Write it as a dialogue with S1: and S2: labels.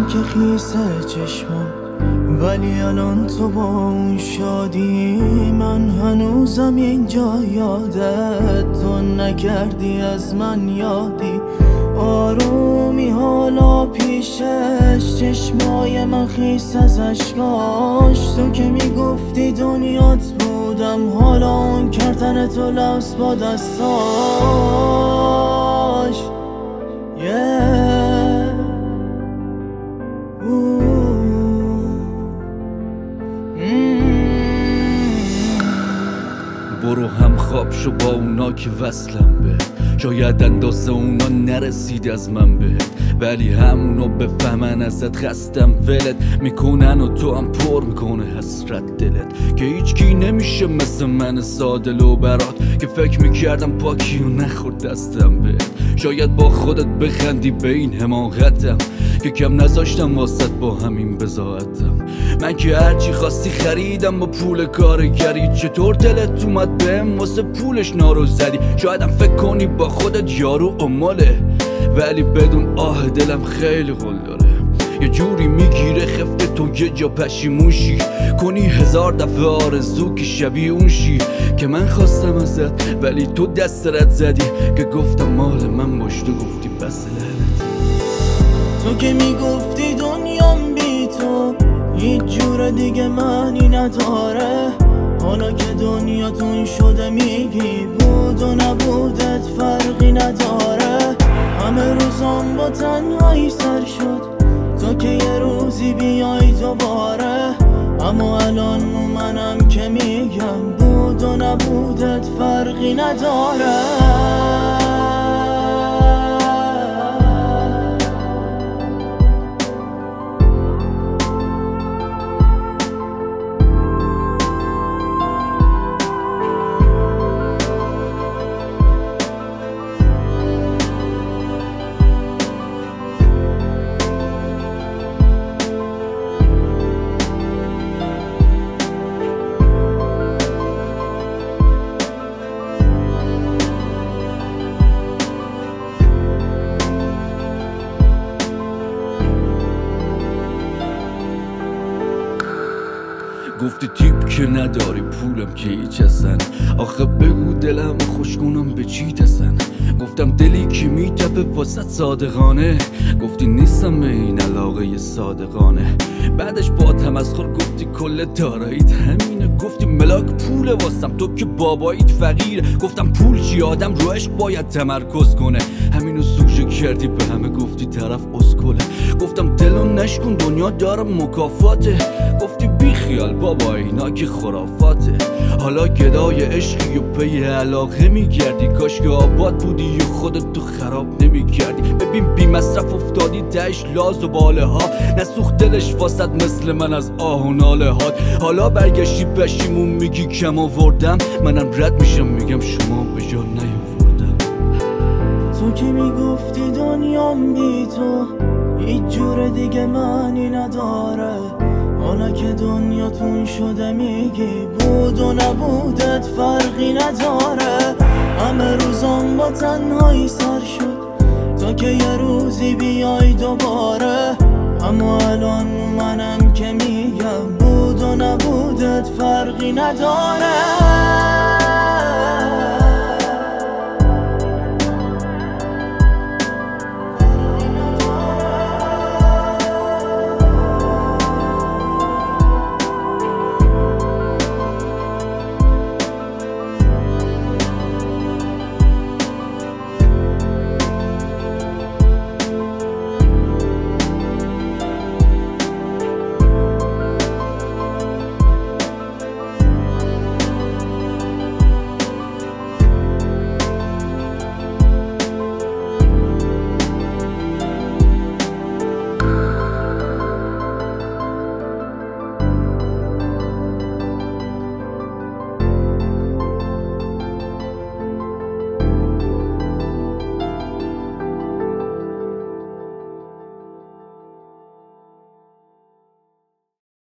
S1: دیدم که خیسه چشمم، ولی الان تو با اون شادی. من هنوزم اینجا یادت، تو نکردی از من یادی. آرومی حالا پیشش، چشمای من خیس از اشکاش. تو که میگفتی دنیات بودم، حالا اون کردن تو لبس با دستاش.
S2: برو هم خواب شو با اونا که وصلم به، شاید اندازه اونا نرسید از من بهت، ولی همونو بفهمن ازت خستم ولت میکنن و تو هم پر میکنه حسرت دلت. که هیچ کی نمیشه مثل من ساده لو برات، که فکر میکردم پاکی و نخورد دستم بهت. شاید با خودت بخندی به این حماقتم، که کم نذاشتم واسط با همین بضاعتم. من که هرچی خواستی خریدم با پول کارگری، چطور دلت اومد بهم واسه پولش نارو زدی؟ شایدم فکر کنی با خودت یارو اماله، ولی بدون آه دلم خیلی غل داره. یه جوری میگیره خفته تو یه جا پشیمون شی کنی 1000 دفعه آرزو که شبیه اون شی که من خواستم ازت، ولی تو دست رد زدی که گفتم مال من باش، تو گفتی بس لعنت.
S1: تو که میگفتی دنیام بی تو هیچ جور دیگه معنی نداره، حالا که دنیاتون شده میگی بود و نبودت فرقی نداره. همه روزام با تنهایی سر شد، تا که یه روزی بیای دوباره. اما الان منم که میگم بود و نبودت فرقی نداره.
S2: گفتی تیپ که نداری پولم که هیچ اصلا، آخه بگو دلم خوش کنم به چی تسن. گفتم دلی که میتپه واسط صادقانه، گفتی نیستم به این علاقه صادقانه. بعدش با تمسخر گفتی کل داراییت همینه، گفتی ملاک پول واسم تو که باباییت فقیره. گفتم پول چی؟ آدم رو عشق باید تمرکز کنه، همینو سوژه کردی به همه گفتی طرف اسکله. گفتم دلو نشکن دنیا دارم مکافاته، گفتی بی خیال بابا اینا که خرافاته. حالا گدای عشقی و پی علاقه میگردی، کاش که آباد بودی و خودت تو خراب نمیکردی. ببین بی مصرف افتادی تهش لاز و باله ها، نسوخت دلش واسط مثل من از آه و ناله هات. حالا برگشتی پشیمون میگی کم آوردم، منم رد میشم میگم شما به جا نیاوردم.
S1: تو که میگفتی دنیام بی تو هیچ جور دیگه معنی نداره، حالا که دنیاتون شده میگی بود و نبودت فرقی نداره. همه روزام با تنهایی سر شد، تا که یه روزی بیای دوباره. اما الان منم که میگم بود و نبودت فرقی نداره.